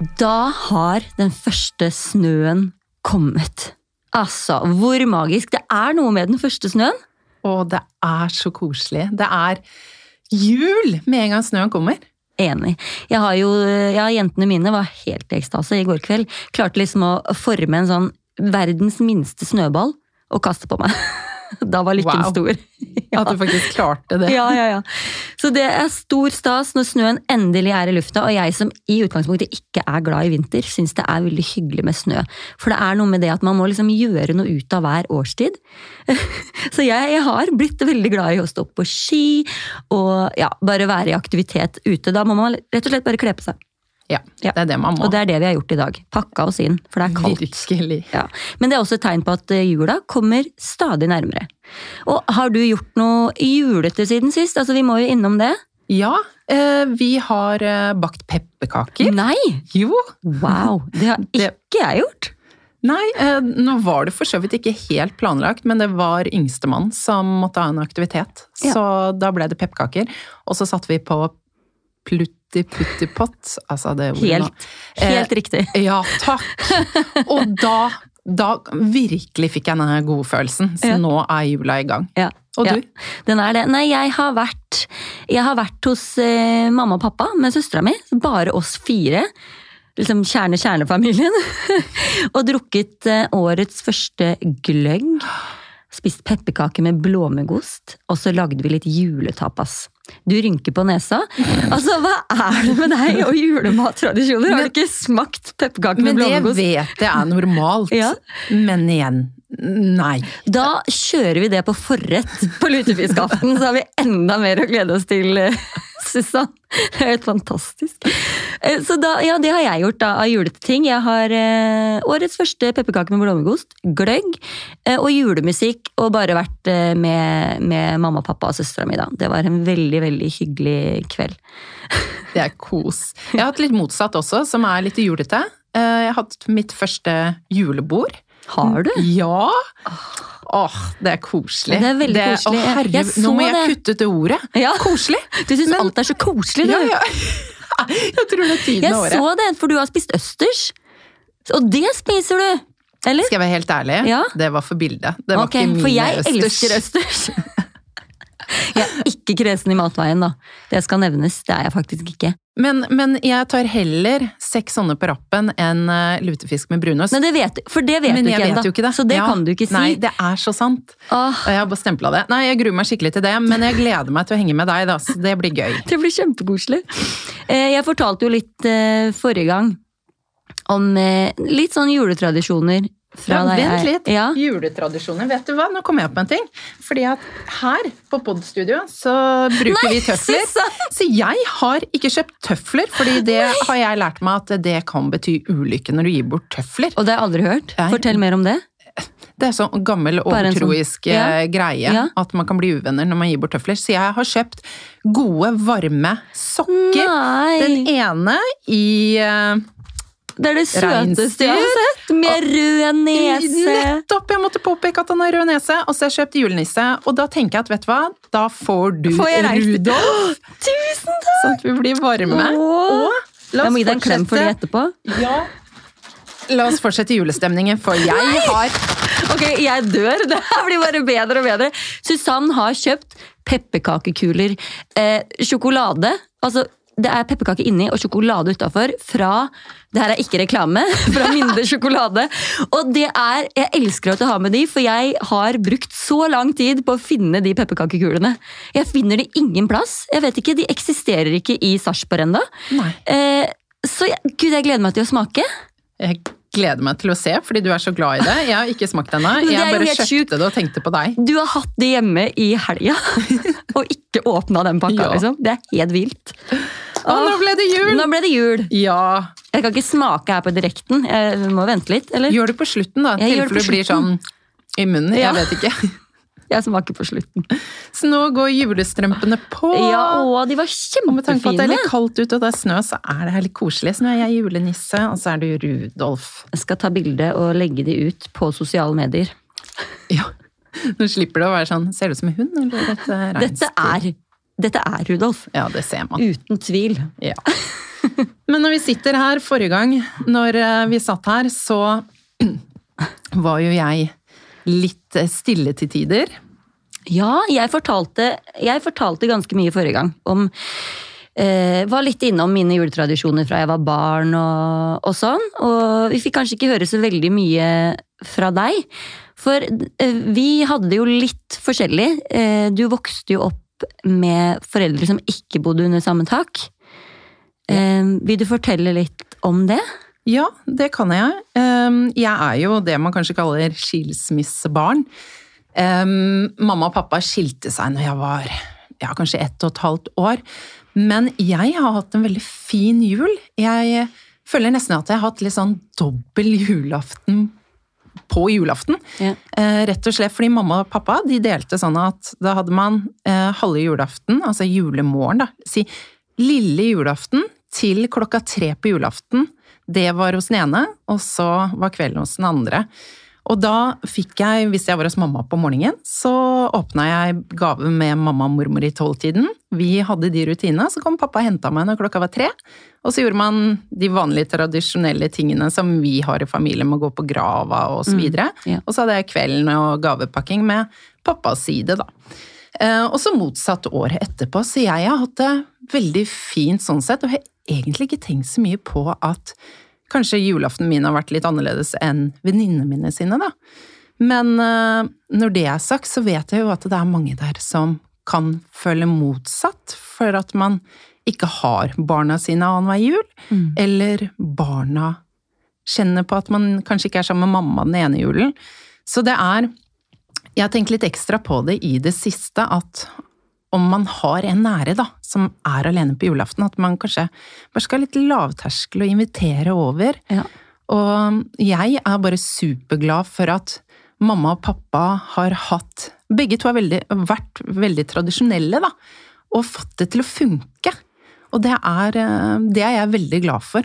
Da har den første snøen kommet. Altså, hvor magisk. Det noe med den første snøen. Og det så koselig. Det jul med en gang snøen kommer. Enig. Jentene mine var helt i ekstase i går kveld. Klarte liksom å forme en sånn verdens minste snøball og kaste på meg. Da var lykken stor. At du faktisk klarte det. Ja. Så det stor stas når snøen endelig i lufta, og jeg som i utgangspunktet ikke glad i vinter, synes det veldig hyggelig med snø. For det noe med det at man må liksom gjøre noe ut av hver årstid. Så jeg har blitt veldig glad i å stå på ski, og bare være i aktivitet ute. Da må man rett og slett bare kle på seg. Ja, det det man må. Og det det vi har gjort i dag. Pakka oss inn, for det kaldt. Virkelig. Ja. Men det også et tegn på at jula kommer stadig nærmere. Og har du gjort noe julete siden sist? Altså, vi må jo innom det. Ja, vi har bakt pepperkaker. Nei! Jo. Wow, det har ikke jeg gjort. Nei, nå var det for så vidt ikke helt planlagt, men det var yngstemann som måtte ha en aktivitet. Så da ble det pepperkaker. Og så satt vi på Plutti-putti-pott, altså det ordet Helt riktig. Ja, takk. Og da virkelig fikk jeg denne gode følelsen, så nå jula i gang. Ja. Og du? Den det. Nei, jeg har vært hos mamma og pappa med søstera mi, bare oss 4, liksom kjernefamilien, og drukket årets første gløgg, spist pepperkaker med blåmuggost, og så lagde vi litt juletapas. Du rynker på nesa. Altså, hva det med deg og julemattradisjoner? Har du ikke smakt pepperkaker med blåmuggost? Men det vet jeg normalt. Ja. Men igjen, nei. Da kjører vi det på forrett på lutefiskaften, så har vi enda mer å glede oss til, Susann. Det helt fantastisk. Så da, det har jeg gjort da, av julete ting. Jeg har årets første pepperkake med blåmuggost, gløgg, og julemusikk, og bare vært med mamma, pappa og søstera mi da. Det var en veldig, veldig hyggelig kveld. Det kos. Jeg har hatt litt motsatt også, som litt julete. Jeg har hatt mitt første julebord. Har du? Ja. Det koselig. Det veldig koselig. Herregud, nå må jeg kutte ut det ordet. Ja. Koselig. Du synes alt så koselig, du. Ja. Jeg tror det tiden av året. Jeg så det, for du har spist østers. Og det spiser du, eller? Skal jeg være helt ærlig? Ja. Det var for bildet. Det var ikke mine østers. For jeg elsker østers. Jeg ikke kresen i matveien da. Det skal nevnes, det jeg faktisk ikke. Men jeg tar heller 6 sånne på rappen enn lutefisk med brunost. Men det vet du ikke ennå, så det kan du ikke si. Nei, det så sant. Jeg har bare stemplet det. Nei, jeg gruer meg skikkelig til det, men jeg gleder meg til å henge med deg da, så det blir gøy. Det blir kjempekoselig. Jeg fortalte jo litt forrige gang om litt sånn juletradisjoner. Vent litt. Juletradisjoner. Vet du hva? Nå kommer jeg opp med en ting. Fordi at her på podstudio så bruker vi tøfler. Så jeg har ikke kjøpt tøfler, fordi det har jeg lært meg at det kan bety ulykke når du gir bort tøfler. Og det har jeg aldri hørt. Fortell mer om det. Det sånn gammel overtroisk greie, at man kan bli uvenner når man gir bort tøfler. Så jeg har kjøpt gode, varme sokker. Den ene i... Det det søteste jeg har sett, med rød nese. Nettopp, jeg måtte påpeke at han har rød nese, og så har jeg kjøpt julenisse, og da tenker jeg at, vet du hva, da får du Rudolf. Tusen takk! Sånn at vi blir varme. Og jeg må gi deg en klem for det etterpå. Ja. La oss fortsette julestemningen, for jeg har... Ok, jeg dør. Det blir bare bedre og bedre. Susann har kjøpt pepperkakekuler, sjokolade, altså det pepperkake inni og sjokolade utenfor fra, det her ikke reklame, fra Minde sjokolade. Og det jeg elsker å ha med de, for jeg har brukt så lang tid på å finne de pepperkakekulene. Jeg finner de ingen plass. Jeg vet ikke, de eksisterer ikke i Sarpsborg enda. Så Gud, jeg gleder meg til å smake. Jeg gleder meg til å se, fordi du så glad i det. Jeg har ikke smakt denne. Jeg bare kjøpte det og tenkte på deg. Du har hatt det hjemme i helga, og ikke åpnet den pakka, liksom. Det helt vilt. Nå ble det jul! Nå ble det jul. Ja. Jeg kan ikke smake her på direkten. Jeg må vente litt, eller? Gjør det på slutten da, tilfelle det blir sånn i munnen. Jeg vet ikke. Jeg smaker på slutten. Så nå går julestrømpene på. Ja, de var kjempefine. Og med tanke på at det litt kaldt ute og det snø, så det her litt koselig. Så nå jeg julenisse, og så du Rudolf. Jeg skal ta bilde og legge de ut på sosiale medier. Ja, nå slipper det å være sånn, ser det ut som en hund, eller et reinsdyr? Dette Rudolf. Ja, det ser man. Uten tvil. Ja. Men når vi sitter her forrige gang, når vi satt her, så var jo jeg litt stille til tider. Ja, jeg fortalte ganske mye forrige gang om var litt innom mine juletradisjoner fra jeg var barn og sånn, og vi fikk kanskje ikke høre så veldig mye fra deg, for vi hadde det jo litt forskjellig. Du vokste jo opp med foreldre som ikke bodde under samme tak. Vil du fortelle litt om det? Ja, det kan jeg. Jeg jo det man kanskje kaller skilsmissebarn. Mamma og pappa skilte seg når jeg var kanskje 1,5 år. Men jeg har hatt en veldig fin jul. Jeg føler nesten at jeg har hatt litt sånn dobbel julaften på julaften. Ja. Rett og slett fordi mamma og pappa de delte sånn at da hadde man halve julaften, altså julemorgen da, si lille julaften til 3:00 på julaften. Det var hos den ene, og så var kvelden hos den andre. Og da fikk jeg, hvis jeg var hos mamma på morgenen, så åpnet jeg gave med mamma og mormor i 12-tiden. Vi hadde de rutinene, så kom pappa og hentet meg når klokka var 3. Og så gjorde man de vanlige tradisjonelle tingene som vi har i familien, med å gå på grava og så videre. Ja. Og så hadde jeg kvelden og gavepakking med pappas side da. Og så motsatt året etterpå, så jeg har hatt det veldig fint sånn sett, og jeg har egentlig ikke tenkt så mye på at kanskje julaften min har vært litt annerledes enn venninnene mine sine da. Men når det sagt, så vet jeg jo at det mange der som kan føle motsatt, for at man ikke har barna sine annenhver jul, eller barna kjenner på at man kanskje ikke sammen med mamma den ene julen. Så det jeg har tenkt litt ekstra på det i det siste, at om man har en nære da, som alene på julaften, at man kanskje bare skal ha litt lavterskel og invitere over. Ja. Og jeg bare superglad for at mamma og pappa har hatt, begge to har vært veldig tradisjonelle da, og fått det til å funke. Og det jeg veldig glad for.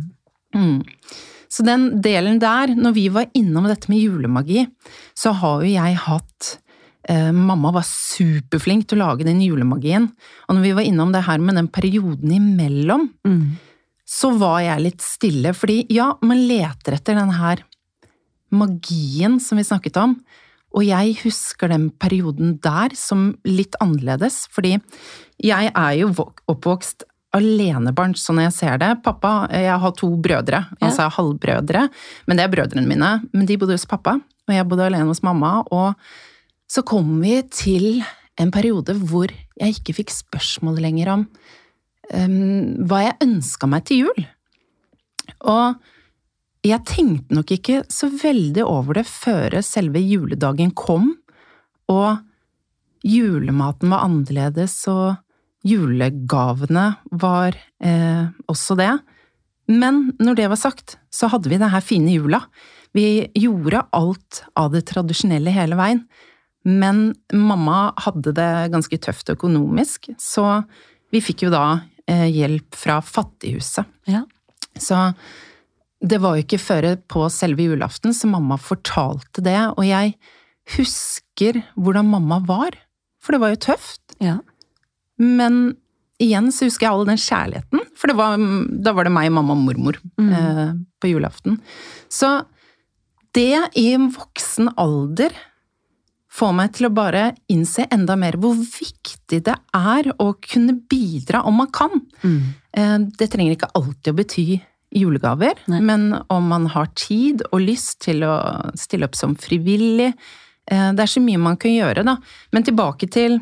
Så den delen der, når vi var innom dette med julemagi, så har jo jeg hatt mamma var superflink til å lage den julemagien, og når vi var innom det her med den perioden imellom, så var jeg litt stille, fordi ja, man leter etter den her magien som vi snakket om, og jeg husker den perioden der som litt annerledes, fordi jeg jo oppvokst alenebarn, så når jeg ser det. Pappa, jeg har 2 brødre, altså halvbrødre, men det brødrene mine, men de bodde hos pappa, og jeg bodde alene hos mamma, og så kom vi til en periode hvor jeg ikke fikk spørsmål lenger om hva jeg ønsket meg til jul. Og jeg tenkte nok ikke så veldig over det før selve juledagen kom, og julematen var annerledes, og julegavene var også det. Men når det var sagt, så hadde vi denne fine jula. Vi gjorde alt av det tradisjonelle hele veien. Men mamma hadde det ganske tøft økonomisk, så vi fikk jo da hjelp fra fattighuset. Ja. Så det var jo ikke før på selve julaften, så mamma fortalte det, og jeg husker hvordan mamma var, for det var jo tøft. Ja. Men igjen så husker jeg all den kjærligheten, for da var det meg, mamma og mormor på julaften. Så det i en voksen alder får meg til å bare innse enda mer hvor viktig det å kunne bidra om man kan. Det trenger ikke alltid å bety julegaver, men om man har tid og lyst til å stille opp som frivillig, det så mye man kan gjøre da. Men tilbake til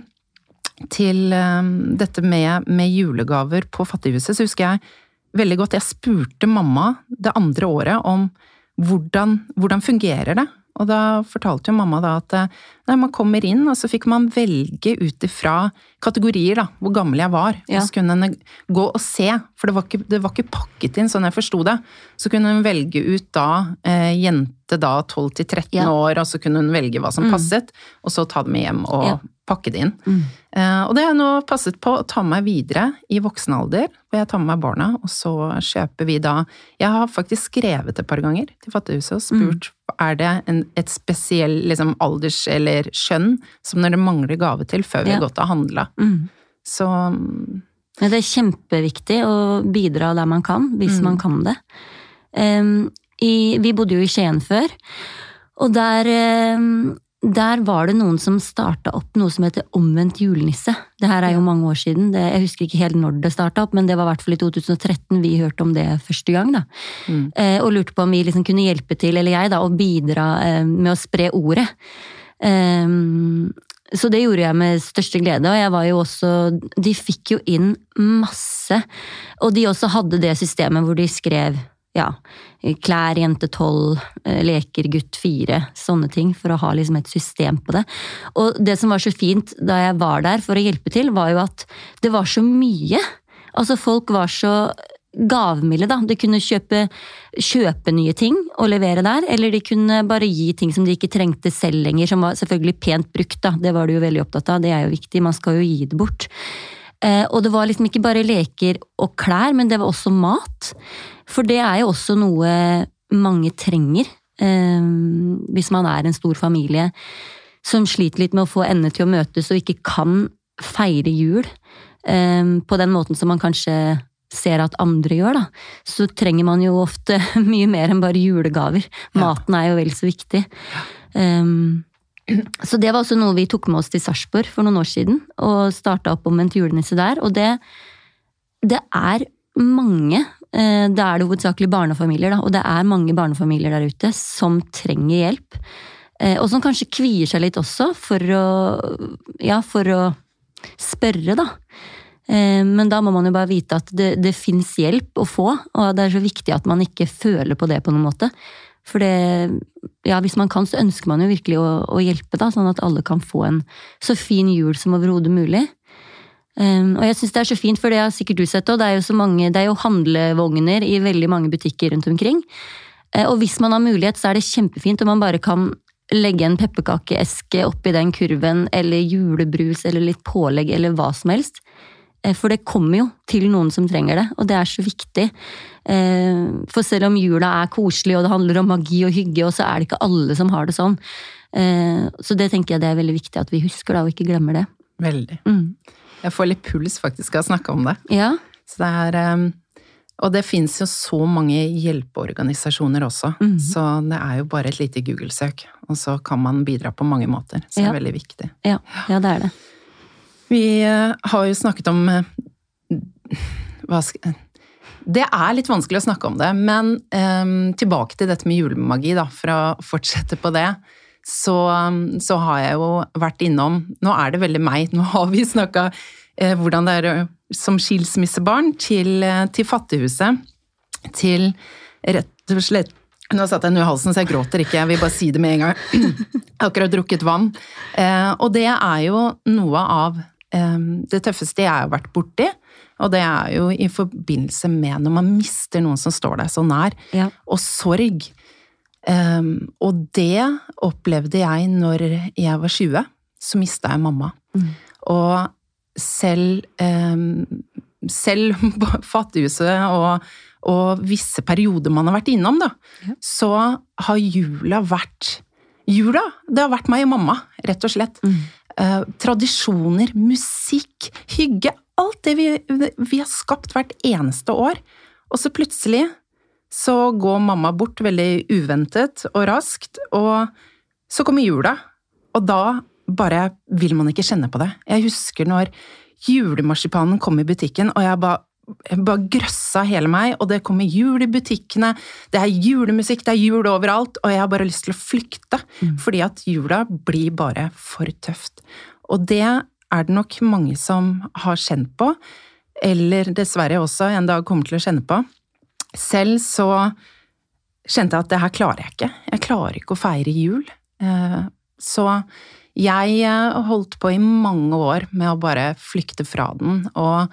dette med julegaver på fattighuset, så husker jeg veldig godt, jeg spurte mamma det andre året om hvordan fungerer det? Og da fortalte jo mamma da at man kommer inn, og så fikk man velge ut ifra kategorier da, hvor gammel jeg var. Ja. Og så kunne hun gå og se, for det var ikke pakket inn, sånn jeg forstod det. Så kunne hun velge ut da, jente da 12 til 13 år, og så kunne hun velge hva som passet, og så ta dem hjem og pakke det inn. Og det har jeg nå passet på å ta meg videre i voksen alder, hvor jeg tar med meg barna, og så kjøper vi da, jeg har faktisk skrevet et par ganger til fattighuset og spurt, det et spesiell liksom, alders eller skjønn som når det mangler gave til før vi har gått og handlet. Så Ja, det kjempeviktig å bidra der man kan, hvis man kan det. Vi bodde jo i Skien før, og der var det noen som startet opp noe som heter omvendt julenisse. Det her jo mange år siden, jeg husker ikke helt når det startet opp, men det var I hvert fall I 2013 vi hørte om det første gang da. Og lurte på om vi liksom kunne hjelpe til, eller jeg da, å bidra med å spre ordet. Så det gjorde jeg med største glede, og jeg var jo også, de fikk jo inn masse, og de også hadde det systemet hvor de skrev, klær jente 12, leker gutt 4, sånne ting, for å ha liksom et system på det. Og det som var så fint da jeg var der for å hjelpe til, var jo at det var så mye. Altså folk var så gavmilde da. De kunne kjøpe nye ting og levere der, eller de kunne bare gi ting som de ikke trengte selv lenger, som var selvfølgelig pent brukt da. Det var de jo veldig opptatt av, det jo viktig, man skal jo gi det bort. Og det var liksom ikke bare leker og klær, men det var også mat. For det jo også noe mange trenger, hvis man en stor familie som sliter litt med å få endene til å møtes og ikke kan feire jul på den måten som man kanskje ser at andre gjør da. Så trenger man jo ofte mye mer enn bare julegaver. Maten jo vel så viktig. Så det var også noe vi tok med oss til Sarpsborg for noen år siden, og startet opp omvendt julenisse der, og det mange, det det hovedsakelig barnefamilier da, og det mange barnefamilier der ute som trenger hjelp, og som kanskje kvier seg litt også for å spørre da. Men da må man jo bare vite at det finnes hjelp å få, og det så viktig at man ikke føler på det på noen måte. For hvis man kan, så ønsker man jo virkelig å hjelpe da, sånn at alle kan få en så fin jul som overhodet mulig. Og jeg synes det så fint, for det har sikkert du sett også, det jo så mange, det jo handlevogner I veldig mange butikker rundt omkring. Og hvis man har mulighet, så det kjempefint om man bare kan legge en pepperkakeeske oppi den kurven, eller julebrus, eller litt pålegg, eller hva som helst. For det kommer jo til noen som trenger det, og det så viktig. For selv om jula koselig, og det handler om magi og hygge, og så det ikke alle som har det sånn. Så det tenker jeg det veldig viktig at vi husker da, og ikke glemmer det. Veldig. Jeg får litt puls faktisk av å snakke om det. Ja. Så det og det finnes jo så mange hjelpeorganisasjoner også, så det jo bare et lite Google-søk, og så kan man bidra på mange måter, så det veldig viktig. Ja, det det. Vi har jo snakket om det litt vanskelig å snakke om det, men tilbake til dette med julemagi da, for å fortsette på det, så har jeg jo vært innom, nå det veldig meg, nå har vi snakket hvordan det som skilsmissebarn til fattighuset, til rett og slett, nå satt jeg nå I halsen så jeg gråter ikke, jeg vil bare si det med en gang, jeg har akkurat drukket vann, og det jo noe av det tøffeste jeg har vært borti, og det jo I forbindelse med når man mister noen som står deg så nær, og sorg. Og det opplevde jeg når jeg var 20, så mistet jeg mamma. Og selv fattighuset og visse perioder man har vært innom da, så har jula, det har vært meg og mamma, rett og slett. Tradisjoner, musikk, hygge, alt det vi har skapt hvert eneste år. Og så plutselig så går mamma bort veldig uventet og raskt, og så kommer jula, og da bare vil man ikke kjenne på det. Jeg husker når julemarsipanen kom I butikken, og jeg bare grøssa hele meg, og det kommer jul I butikkene, det julemusikk, det jul overalt, og jeg har bare lyst til å flykte, fordi at jula blir bare for tøft. Og det det nok mange som har kjent på, eller dessverre også en dag kommer til å kjenne på. Selv så kjente jeg at det her klarer jeg ikke. Jeg klarer ikke å feire jul. Så jeg holdt på I mange år med å bare flykte fra den, og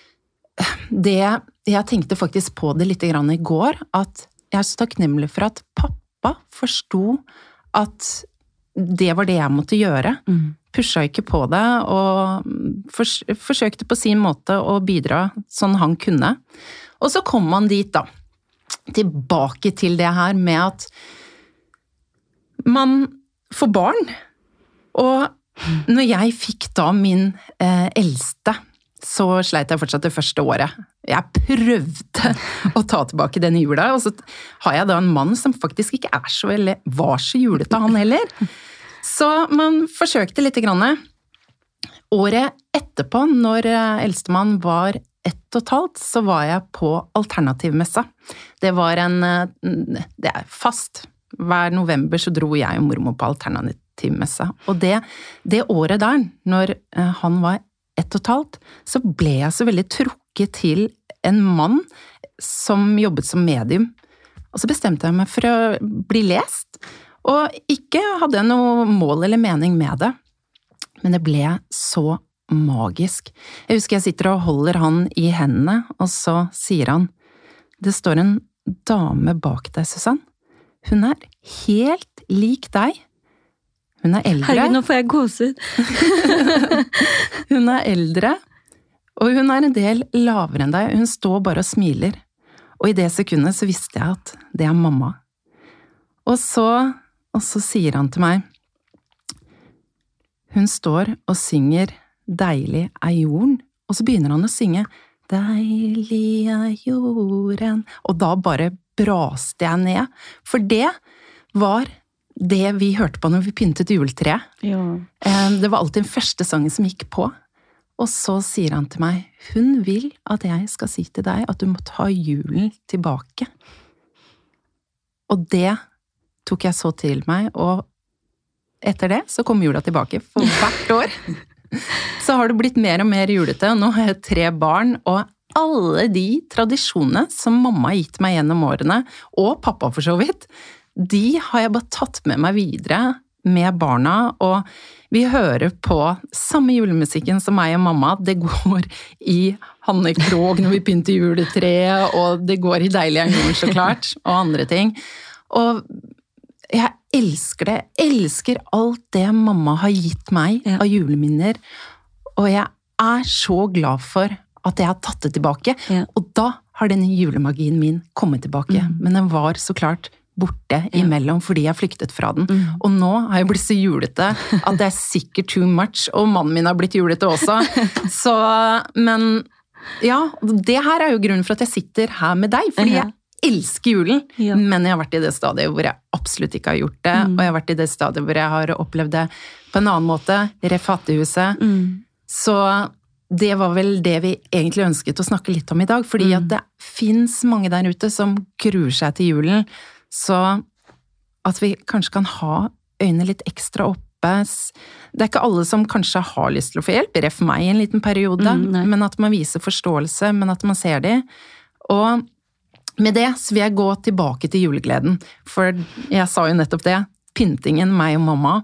jeg tenkte faktisk på det litt grann I går, at jeg så takknemlig for at pappa forstod at det var det jeg måtte gjøre. Pusha ikke på det, og forsøkte på sin måte å bidra sånn han kunne. Og så kom man dit da, tilbake til det her med at man får barn, og når jeg fikk da min eldste, så sleit jeg fortsatt det første året. Jeg prøvde å ta tilbake den jula, og så har jeg da en mann som faktisk ikke var så julete han heller. Så man forsøkte litt grann. Året etterpå, når eldstemann var 1,5, så var jeg på alternativmessa. Det er fast. Hver november så dro jeg og mormor på alternativmessa. Og det året der, når han var 1,5, så ble jeg så veldig trukket til en mann som jobbet som medium. Og så bestemte jeg meg for å bli lest, og ikke hadde jeg noe mål eller mening med det. Men det ble så magisk. Jeg husker jeg sitter og holder han i hendene, og så sier han, det står en dame bak deg, Susann. Hun er helt lik deg. Hun er eldre. Herregud, nå får jeg gåsehud. Hun er eldre, og hun er en del lavere enn deg. Hun står bare og smiler. Og i det sekundet så visste jeg at det er mamma. Og så sier han til meg, hun står og synger Deilig er jorden, og så begynner han å synge Deilig er jorden, og da bare braste jeg ned, for det var det vi hørte på når vi pyntet juletreet. Ja. Det var alltid den første sangen som gikk på, og så sier han til meg, hun vil at jeg skal si til deg at du må ta julen tilbake. Og det tok jeg så til meg, og etter det så kom jula tilbake for hvert år. Så har det blitt mer og mer julete, og nå har jeg 3 barn, og alle de tradisjonene som mamma har gitt meg gjennom årene, og pappa for så vidt, de har jeg bare tatt med meg videre med barna, og vi hører på samme julemusikken som meg og mamma. Det går i Hanne Krogh når vi pynter juletreet, og det går i Deilig er jorden så klart, og andre ting. Og jeg elsker det. Jeg elsker alt det mamma har gitt meg av juleminner, og jeg er så glad for at jeg har tatt det tilbake, og da har denne julemagien min kommet tilbake, men den var så klart borte imellom fordi jeg flyktet fra den, og nå har jeg blitt så julete at det er sikkert too much, og mannen min har blitt julete også, så, men ja, det her er jo grunnen for at jeg sitter her med deg, fordi jeg elsker julen, men jeg har vært i det stadiet hvor jeg absolutt ikke har gjort det, og jeg har vært i det stadiet hvor jeg har opplevd det på en annen måte, Fattighuset, så det var vel det vi egentlig ønsket å snakke litt om i dag, fordi at det finnes mange der ute som gruer seg til julen, så at vi kanskje kan ha øynene litt ekstra oppe. Det er ikke alle som kanskje har lyst til å få hjelp, ref meg i en liten periode, men at man viser forståelse, men at man ser det. Og med det så vil jeg gå tilbake til julegleden, for jeg sa jo nettopp det, pyntingen, meg og mamma,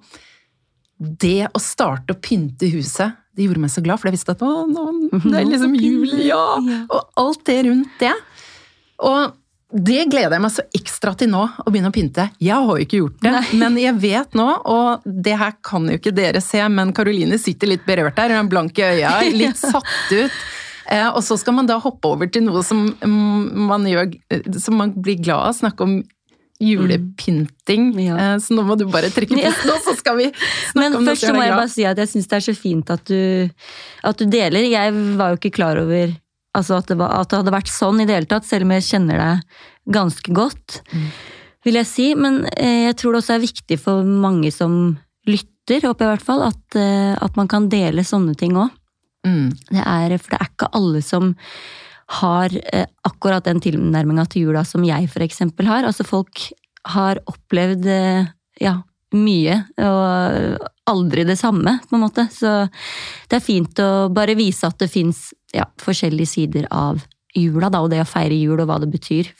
det å starte å pynte huset, det gjorde meg så glad, for jeg visste at det er liksom jul, og alt det rundt det. Og det gleder jeg meg så ekstra til nå, å begynne å pynte. Jeg har jo ikke gjort det, men jeg vet nå, og det her kan jo ikke dere se, men Karoline sitter litt berørt der, hun er blank i øya, litt satt ut, og så skal man da hoppe over til noe som man gjør, som man blir glad av, snakke om julepynting, så nå må du bare trekke pusten, og så skal vi snakke men om det. Men først så må jeg bare si at jeg synes det er så fint at du deler. Jeg var jo ikke klar over altså at det hadde vært sånn i det hele tatt, selv om jeg kjenner deg ganske godt, vil jeg si. Men jeg tror det også er viktig for mange som lytter, håper jeg i hvert fall, at man kan dele sånne ting også. For det er ikke alle som har akkurat den tilnærmingen til jula som jeg for eksempel har. Altså folk har opplevd mye, og aldri det samme, på en måte. Så det er fint å bare vise at det finnes forskjellige sider av jula, da, og det å feire jul og hva det betyr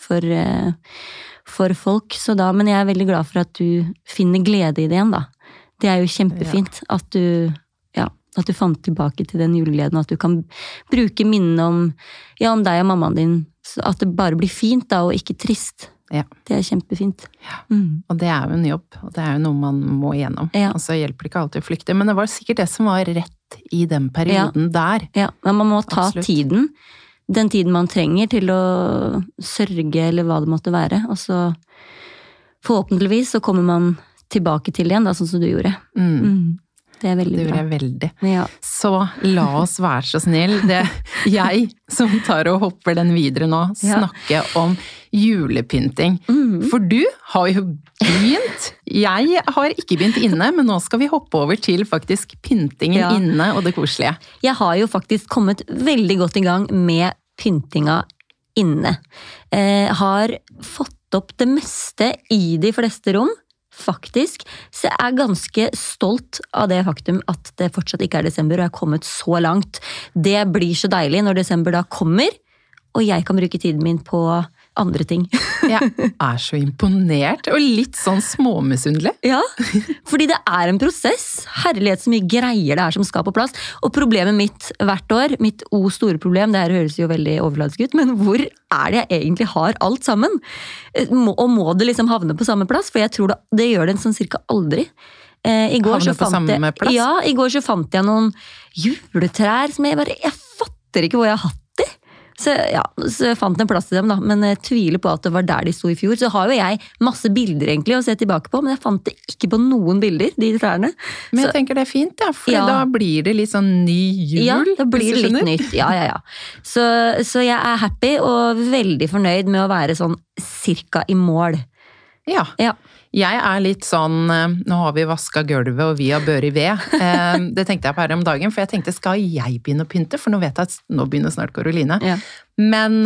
for folk. Så da, men jeg er veldig glad for at du finner glede i det igjen, da. Det er jo kjempefint at du fant tilbake til den julegleden, og at du kan bruke minnene om deg og mammaen din, at det bare blir fint da, og ikke trist. Ja. Det er kjempefint. Ja. Og det er jo en jobb, og det er jo noe man må igjennom. Ja. Og så hjelper det ikke alltid å flykte, men det var sikkert det som var rett i den perioden der. Ja, men man må ta tiden, den tiden man trenger til å sørge, eller hva det måtte være, og så forhåpentligvis så kommer man tilbake til igjen, da, sånn som du gjorde. Det er veldig bra. Det gjør jeg veldig. Ja. Så la oss være så snill. Det jeg som tar og hopper den videre nå, snakke om julepynting. For du har jo begynt. Jeg har ikke begynt inne, men nå skal vi hoppe over til faktisk pyntingen inne og det koselige. Jeg har jo faktisk kommet veldig godt i gang med pyntinga inne. Har fått opp det meste i de fleste rom, faktisk. Så jeg er ganske stolt av det faktum at det fortsatt ikke er desember, og jeg har kommet så langt. Det blir så deilig når desember da kommer, og jeg kan bruke tiden min på andre ting. Jeg er så imponert, og litt sånn småmisunnelig. Ja, fordi det er en prosess. Herlighet så mye greier det er som skal på plass. Og problemet mitt hvert år, mitt store problem, det her høres jo veldig overfladisk ut, men hvor er det jeg egentlig har alt sammen? Og må det liksom havne på samme plass? For jeg tror det gjør det sånn cirka aldri. I går så fant jeg noen juletrær som jeg fatter ikke hvor jeg har hatt de. Så jeg fant en plass til dem da, men jeg tviler på at det var der de sto i fjor. Så har jo jeg masse bilder egentlig å se tilbake på, men jeg fant det ikke på noen bilder, de trærne. Men jeg tenker det er fint, for da blir det litt sånn ny jul. Ja, da blir det litt nytt, ja. Så jeg er happy og veldig fornøyd med å være sånn cirka i mål. Ja. Jeg er litt sånn, nå har vi vasket gulvet og vi har børi ved. Det tenkte jeg på her om dagen, for jeg tenkte, skal jeg begynne å pynte? For nå vet jeg at nå begynner snart Karoline. Ja. Men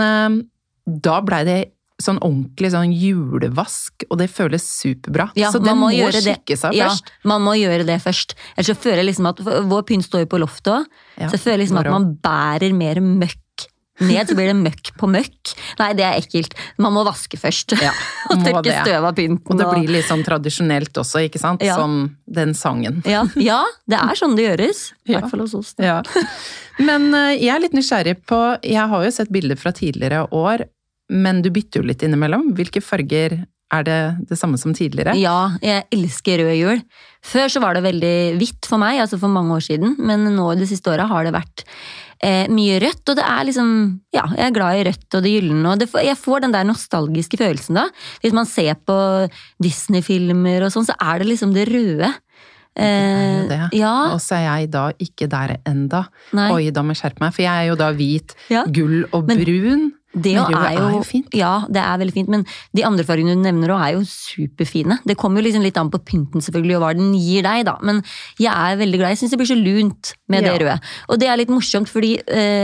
da ble det sånn ordentlig sånn julevask, og det føles superbra. Ja, så det må skikke seg først. Ja, man må gjøre det først. Ellers så føler jeg liksom at vår pynt står jo på loftet også, så jeg føler liksom at man bærer mer møkk ned, så blir det møkk på møkk. Nei, det er ekkelt. Man må vaske først. Ja, og tørke støv av pynten. Og det blir litt sånn tradisjonelt også, ikke sant? Ja. Som den sangen. Ja, det er sånn det gjøres. I hvert fall hos oss. Ja. Men jeg er litt nysgjerrig på, jeg har jo sett bilder fra tidligere år, men du bytter jo litt innimellom. Hvilke farger er det samme som tidligere? Ja, jeg elsker rød jul. Før så var det veldig hvitt for meg, altså for mange år siden, men nå det siste året har det vært mye rødt, og det er liksom, jeg er glad i rødt og det gyllene, og jeg får den der nostalgiske følelsen da. Hvis man ser på Disney-filmer og sånn, så er det liksom det røde. Det er jo det. Ja. Og så er jeg da ikke der enda. Nei. Oi, da må jeg skjerpe meg, for jeg er jo da hvit, gull og brun. Det er jo fint. Ja, det er veldig fint, men de andre fargene du nevner også er jo superfine. Det kommer jo liksom litt an på pynten selvfølgelig, og hva den gir deg da, men jeg er veldig glad. Jeg synes det blir så lunt med det røde. Og det er litt morsomt, fordi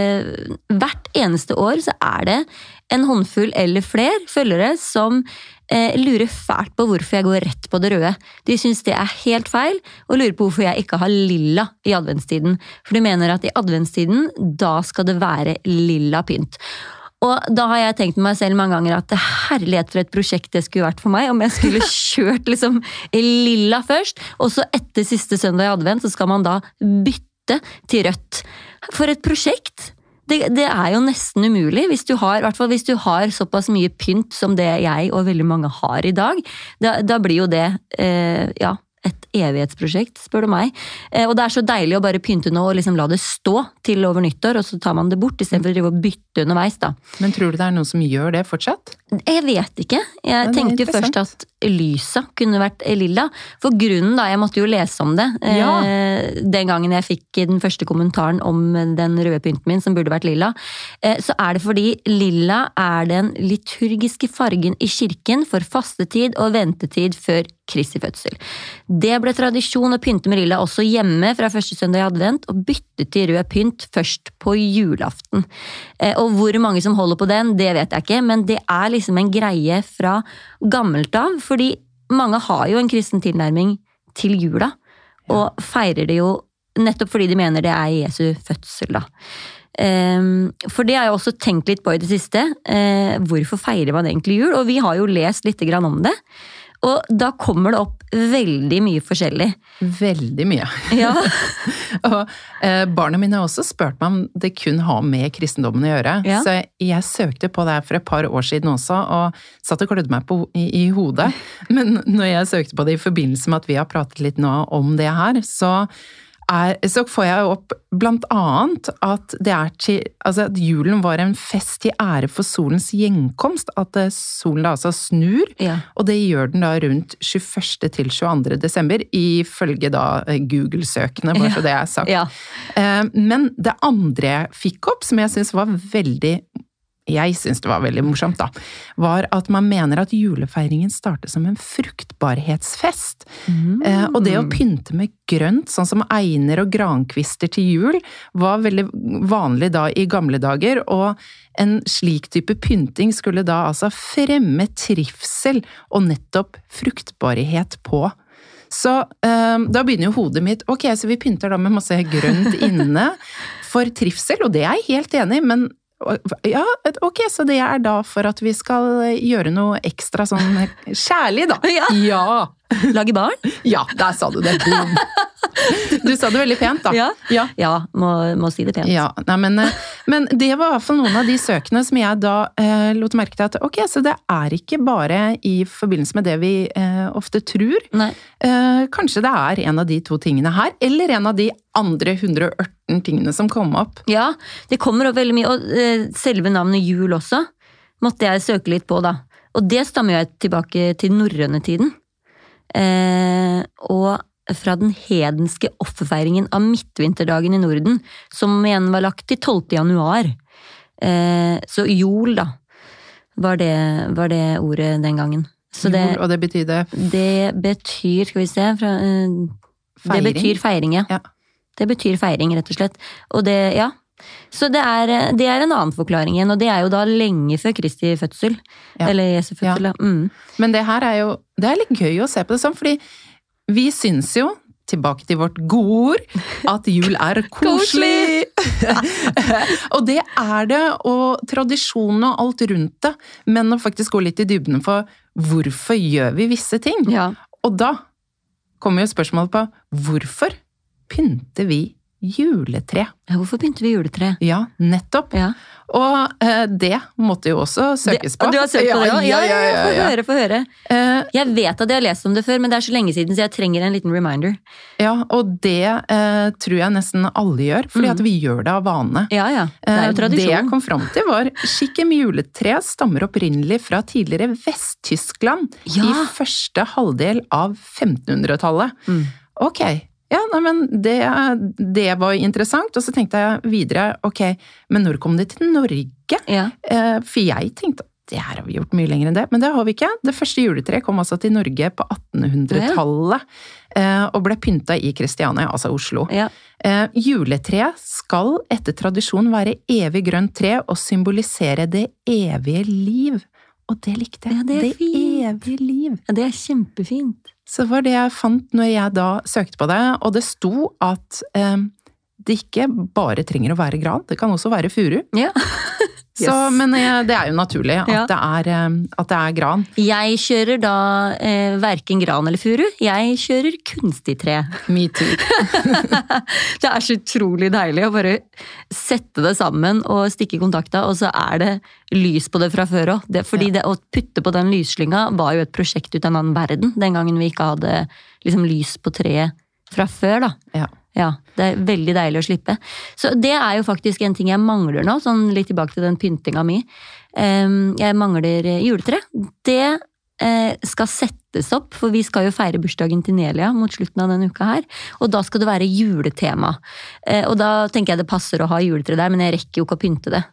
hvert eneste år så er det en håndfull eller fler følgere som lurer fælt på hvorfor jeg går rett på det røde. De synes det er helt feil, og lurer på hvorfor jeg ikke har lilla i adventstiden. For de mener at i adventstiden, da skal det være lilla pynt. Og da har jeg tenkt med meg selv mange ganger at herlighet for et prosjekt det skulle vært for meg, om jeg skulle kjørt liksom lilla først, og så etter siste søndag i advent så skal man da bytte til rødt. For et prosjekt! Det er jo nesten umulig, i hvert fall hvis du har såpass mye pynt som det jeg og veldig mange har i dag. Da blir jo det, et evighetsprosjekt, spør du meg. Og det er så deilig å bare pynte nå og liksom la det stå til over nyttår, og så tar man det bort, i stedet for å drive og bytte underveis da. Men tror du det er noen som gjør det fortsatt? Jeg vet ikke. Jeg tenkte jo først at lysa kunne vært lilla. For grunnen da, jeg måtte jo lese om det. Den gangen jeg fikk den første kommentaren om den røde pynten min, som burde vært lilla, så er det fordi lilla er den liturgiske fargen i kirken for fastetid og ventetid før Kristi fødsel. Det ble tradisjon å pynte med lilla også hjemme fra første søndag i advent, og bytte til rød pynt først på julaften. Og hvor mange som holder på den, det vet jeg ikke, men det er liksom en greie fra gammelt av, fordi mange har jo en kristen tilnærming til jula, og feirer det jo nettopp fordi de mener det er Jesu fødsel da. For det har jeg også tenkt litt på i det siste. Hvorfor feirer man egentlig jul? Og vi har jo lest litt grann om det. Og da kommer det opp veldig mye forskjellig. Veldig mye. Ja. Og barna mine har også spurt meg om det kun har med kristendommen å gjøre. Ja. Så jeg søkte på det for et par år siden også, og satt og klødde meg i hodet. Men når jeg søkte på det i forbindelse med at vi har pratet litt nå om det her, så så får jeg opp blant annet at at julen var en fest til ære for solens gjenkomst, at solen da altså snur, og det gjør den da rundt 21. til 22. desember, ifølge da Google-søkene, bare så det er sagt. Ja. Men det andre jeg fikk opp, som jeg synes det var veldig morsomt da, var at man mener at julefeiringen starter som en fruktbarhetsfest. Og det å pynte med grønt, sånn som einer og grankvister til jul, var veldig vanlig da i gamle dager, og en slik type pynting skulle da altså fremme trivsel og nettopp fruktbarhet på. Så da begynner jo hodet mitt, ok, så vi pynter da med masse grønt inne for trivsel, og det er jeg helt enig i, men ja, ok, så det er da for at vi skal gjøre noe ekstra sånn kjærlig da. Ja. Lage barn? Ja, der sa du det. Boom. Du sa det veldig pent da. Ja, må si det pent. Ja, nei, men det var i hvert fall noen av de søkene som jeg da lot merke til at, ok, så det er ikke bare i forbindelse med det vi ofte tror. Nei. Kanskje det er en av de 2 tingene her, eller en av de andre 118 tingene som kom opp. Ja, det kommer opp veldig mye, og selve navnet jul også måtte jeg søke litt på da. Og det stammer jo tilbake til norrøne tiden. Og fra den hedenske offerfeiringen av midtvinterdagen i Norden, som igjen var lagt til 12. januar. Så jol da, var det ordet den gangen. Så jol, og det betyr det? Det betyr, skal vi se, det betyr feiring, ja. Det betyr feiring, rett og slett. Og det, ja. Så det er en annen forklaring igjen, og det er jo da lenge før Kristi fødsel. Eller Jesu fødsel, ja. Men det her det er litt gøy å se på det sånn, fordi vi syns jo, tilbake til vårt gode ord, at jul er koselig! Og det er det, og tradisjonen og alt rundt det, men å faktisk gå litt i dybden for hvorfor gjør vi visse ting? Ja. Og da kommer jo spørsmålet på hvorfor pynter vi juletre? Ja, hvorfor pynter vi juletre? Ja, nettopp. Ja. Og det måtte jo også søkes på. Du har søkt på det, ja. Få høre. Jeg vet at jeg har lest om det før, men det er så lenge siden, så jeg trenger en liten reminder. Ja, og det tror jeg nesten alle gjør, fordi at vi gjør det av vane. Ja, det er jo tradisjon. Det jeg kom fram til var, skikken med juletre stammer opprinnelig fra tidligere Vest-Tyskland i første halvdel av 1500-tallet. Ok, ja, men det var interessant, og så tenkte jeg videre, ok, men når kom det til Norge? Ja. For jeg tenkte, det her har vi gjort mye lenger enn det, men det har vi ikke. Det første juletre kom altså til Norge på 1800-tallet, og ble pynta i Kristiania, altså Oslo. Ja. Juletre skal etter tradisjon være evig grønt tre og symbolisere det evige liv. Og det likte jeg. Ja, det evige liv. Ja, det er kjempefint. Så var det jeg fant når jeg da søkte på det, og det sto at det ikke bare trenger å være gran, det kan også være furu. Ja. Så, men det er jo naturlig at, det er gran. Jeg kjører da hverken gran eller furu, jeg kjører kunstig tre. Me too. Det er så utrolig deilig å bare sette det sammen og stikke kontakta, og så er det lys på det fra før også. Fordi det å putte på den lysslinga var jo et prosjekt ut av en annen verden, den gangen vi ikke hadde liksom, lys på treet fra før da. Ja, det er veldig deilig å slippe. Så det er jo faktisk en ting jeg mangler nå, sånn litt tilbake til den pyntinga mi. Jeg mangler juletre. Det skal settes opp, for vi skal jo feire bursdagen til Nelia mot slutten av denne uka her, og da skal det være juletema. Og da tenker jeg det passer å ha juletre der, men jeg rekker jo ikke å pynte det.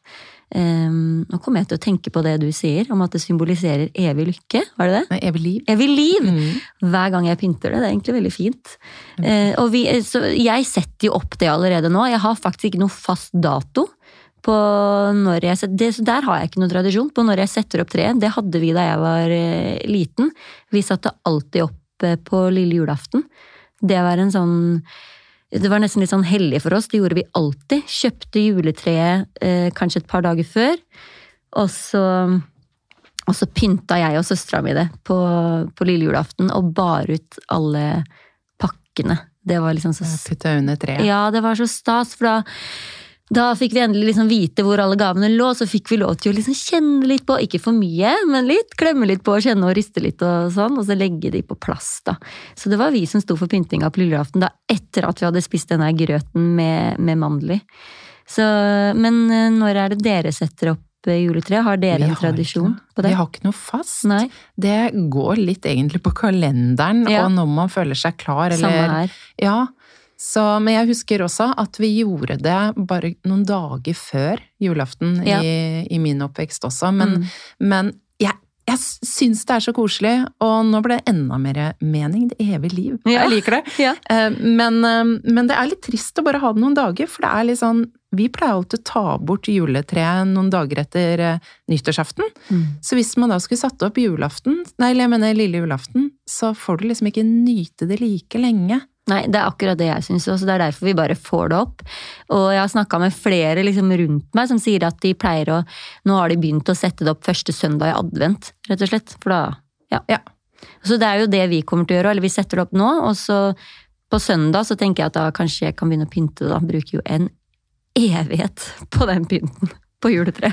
Nå kommer jeg til å tenke på det du sier, om at det symboliserer evig lykke, var det det? Nei, evig liv. Evig liv! Hver gang jeg pynter det, det er egentlig veldig fint. Og så jeg setter jo opp det allerede nå, jeg har faktisk ikke noe fast dato på når jeg setter det, så der har jeg ikke noe tradisjon på når jeg setter opp treet. Det hadde vi da jeg var liten. Vi satte alltid opp på lille julaften. Det var nesten litt sånn hellig for oss, det gjorde vi alltid. Kjøpte juletreet kanskje et par dager før, og så pynta jeg og søstera mi det på lille julaften, og bar ut alle pakkene. Det var liksom så... Putta under treet. Ja, det var så stas, for Da fikk vi endelig liksom vite hvor alle gavene lå, så fikk vi lov til å liksom kjenne litt på, ikke for mye, men litt, klemme litt på, kjenne og riste litt og sånn, og så legge de på plass da. Så det var vi som sto for pyntinga på lille julaften da, etter at vi hadde spist denne grøten med mandel i. Så, men når er det dere setter opp juletre? Har dere en tradisjon på det? Vi har ikke noe fast. Nei. Det går litt egentlig på kalenderen, og når man føler seg klar. Eller, samme her. Ja, men jeg husker også at vi gjorde det bare noen dager før julaften i min oppvekst også, men jeg synes det så koselig, og nå ble det enda mer mening, det evige liv. Jeg liker det. Ja. Men det litt trist å bare ha det noen dager, for det litt sånn, vi pleier alltid å ta bort juletreet noen dager etter nyttårsaften. Så hvis man da skulle satt opp lille julaften, så får du liksom ikke nyte det like lenge. Nei, det akkurat det jeg synes også, det derfor vi bare får det opp. Og jeg har snakket med flere liksom rundt meg som sier at de pleier nå har de begynt å sette det opp første søndag i advent, rett og slett. For da, ja. Så det jo det vi kommer til å gjøre, eller vi setter det opp nå, og så på søndag så tenker jeg at da kanskje jeg kan begynne å pynte det da, bruker jo en evighet på den pynten på juletre.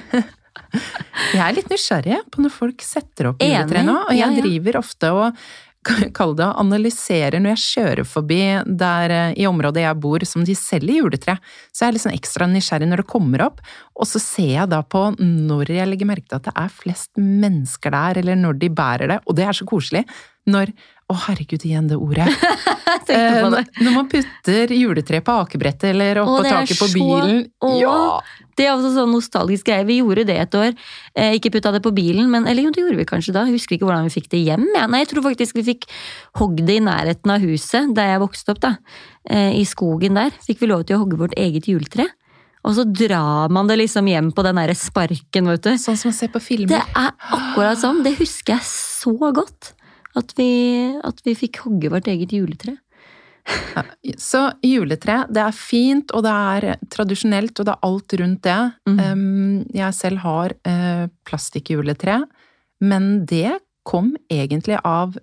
Jeg litt nysgjerrig på når folk setter opp juletre nå, og jeg driver ofte og kall det å analysere når jeg kjører forbi der i området jeg bor som de selger juletre, så jeg litt sånn ekstra nysgjerrig når det kommer opp, og så ser jeg da på når jeg legger merke til at det flest mennesker der, eller når de bærer det, og det så koselig, herregud igjen det ordet, når man putter juletre på akebrettet eller opp på taket på bilen, det også sånn nostalgisk greie. Vi gjorde det et år. Ikke putta det på bilen, eller jo, det gjorde vi kanskje da. Jeg husker ikke hvordan vi fikk det hjem. Nei, jeg tror faktisk vi fikk hogg det i nærheten av huset, der jeg vokste opp da. I skogen der fikk vi lov til å hogge vårt eget juletre. Og så drar man det liksom hjem på den der sparken, vet du. Sånn som man ser på filmer. Det akkurat sånn. Det husker jeg så godt. At vi fikk hogge vårt eget juletre. Så juletre, det fint, og det tradisjonelt, og det alt rundt det. Jeg selv har plastikkjuletre, men det kom egentlig av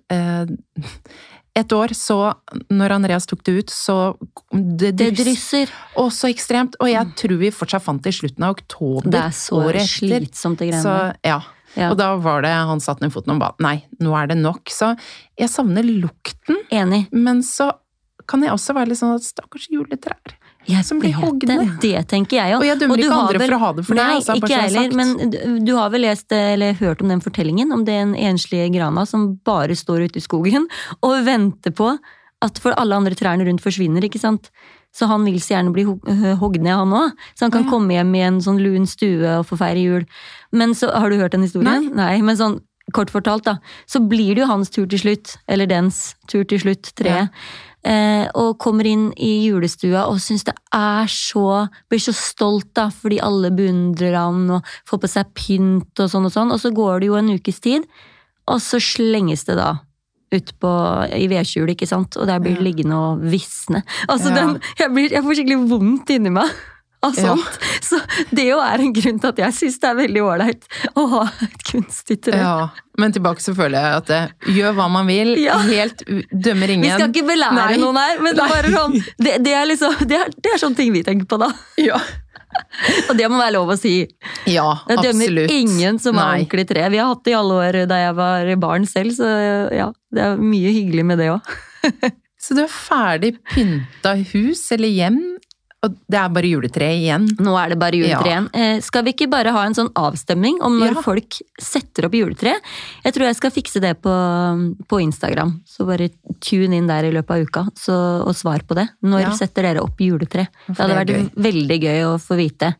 et år, så når Andreas tok det ut, så det drysser. Og så ekstremt, og jeg tror vi fortsatt fant det i slutten av oktober. Det så slitsomt det greiene. Så, ja. Og da var det, han satt ned foten og ba, nei, nå det nok. Så jeg savner lukten. Enig. Men så kan jeg også være litt sånn at stakkars juletrær som blir hogd ned. Det tenker jeg jo. Og jeg dømmer ikke andre for å ha det for det. Nei, ikke jeg heller, men du har vel lest eller hørt om den fortellingen om den enslige grana som bare står ute i skogen og venter på at for alle andre trærne rundt forsvinner, ikke sant? Så han vil så gjerne bli hogd ned han også, så han kan komme hjem i en sånn lun stue og få feire jul. Men så, har du hørt den historien? Nei, men sånn kort fortalt da, så blir det jo hans tur til slutt, eller dens tur til slutt, treet. Og kommer inn i julestua og synes det blir så stolt da, fordi alle beundrer han og får på seg pynt og sånn, og så går det jo en ukes tid, og så slenges det da ut i vedskjulet, ikke sant? Og der blir det liggende og visne. Altså, jeg får skikkelig vondt inni meg av sånt. Så det jo en grunn til at jeg synes det veldig ålreit å ha et kunstig tre. Ja, men tilbake så føler jeg at det gjør hva man vil, helt dømmer ingen. Vi skal ikke belære noen her, men bare sånn, det liksom, det sånne ting vi tenker på da. Ja. Og det må være lov å si. Ja, absolutt. Jeg dømmer ingen som har ordentlig tre. Vi har hatt det i alle år da jeg var barn selv, så ja, det mye hyggelig med det også. Så du har ferdig pynta hus eller hjem, og det bare juletre igjen? Nå det bare juletre igjen. Skal vi ikke bare ha en sånn avstemning om når folk setter opp juletre? Jeg tror jeg skal fikse det på Instagram, så bare tune inn der i løpet av uka og svar på det. Når setter dere opp juletre? Det hadde vært veldig gøy å få vite.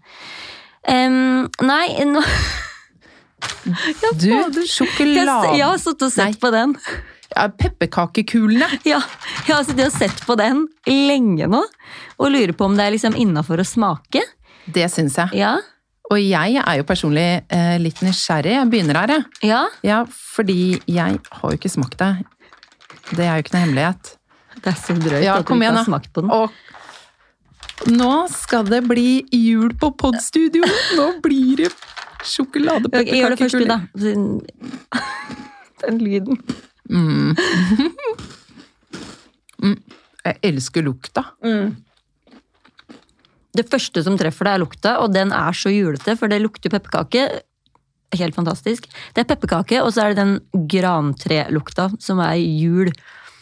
Nei, nå... Du, sjokolade... Jeg har sittet og sett på den. Ja, pepperkakekulene. Ja, jeg har sittet og sett på den lenge nå, og lurer på om det liksom innenfor å smake. Det synes jeg. Ja. Og jeg jo personlig litt nysgjerrig. Jeg begynner her, Ja. Ja, fordi jeg har jo ikke smakt det. Det jo ikke noe hemmelighet. Det så drøyt at du ikke har smakt på den. Og nå skal det bli jul på poddstudio. Nå blir det sjokoladepepperkakekuler. Jeg gjør det først, da. Den lyden. Jeg elsker lukta. det første som treffer deg lukta, og den så julete, for det lukter pepperkake. Helt fantastisk. Det pepperkake, og så det den grantrelukta som jul.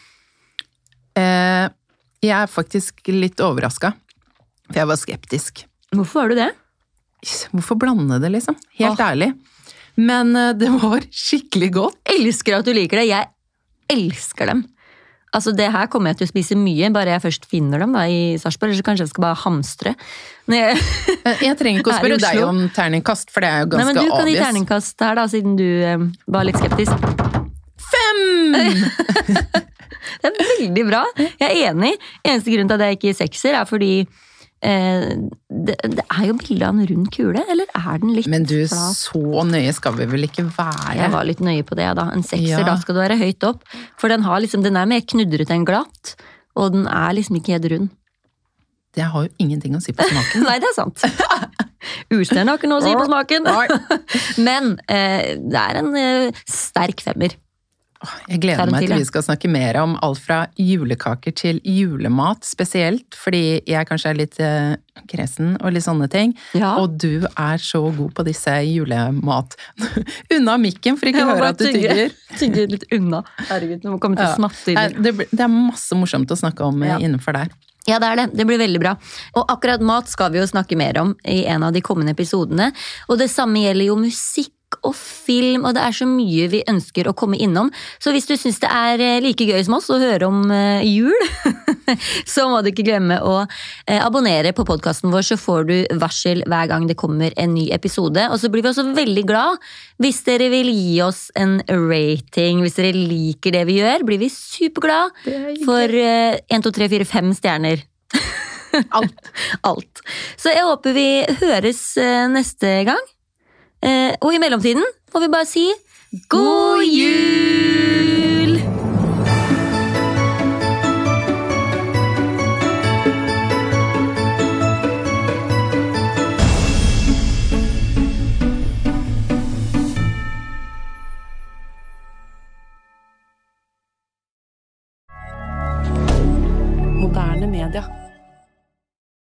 Jeg faktisk litt overrasket, for jeg var skeptisk. Hvorfor var du det? Hvorfor blande det, liksom? Helt ærlig. Men det var skikkelig godt. Elsker at du liker det. Jeg elsker dem. Altså, det her kommer jeg til å spise mye, bare jeg først finner dem da, i Sarpsborg, eller så kanskje jeg skal bare hamstre. Jeg trenger ikke å spørre deg om terningkast, for det jo ganske obvious. Nei, men du kan gi terningkast her da, siden du var litt skeptisk. 5! Det veldig bra. Jeg enig. Eneste grunn til at jeg ikke gir 6-er fordi det jo bildet av en rund kule, eller den litt Men du, flat? Så nøye skal vi vel ikke være? Jeg var litt nøye på det, da. En 6-er, da skal du være høyt opp. For den liksom, den mer knudret enn glatt, og den liksom ikke helt rund. Det har jo ingenting å si på smaken. Nei, det sant. Urstein har ikke noe å si på smaken. Men det en sterk 5-er. Jeg gleder meg til vi skal snakke mer om alt fra julekaker til julemat spesielt, fordi jeg kanskje litt kresen og litt sånne ting. Ja. Og du så god på disse julemat. Unna mikken, for ikke å høre at du tygger. Tygger litt unna. Herregud, nå må komme til å snatte inn. Det masse morsomt å snakke om innenfor der. Ja, det det blir veldig bra. Og akkurat mat skal vi jo snakke mer om i en av de kommende episodene. Og det samme gjelder jo musikk og film, og det så mye vi ønsker å komme innom. Så hvis du synes det like gøy som oss å høre om jul, så må du ikke glemme å abonnere på podcasten vår, så får du varsel hver gang det kommer en ny episode. Og så blir vi også veldig glad hvis dere vil gi oss en rating. Hvis dere liker det vi gjør, blir vi superglad for 1, 2, 3, 4, 5 stjerner. Alt. Så jeg håper vi høres neste gang. Og i mellomtiden må vi bare si God jul! Moderne media.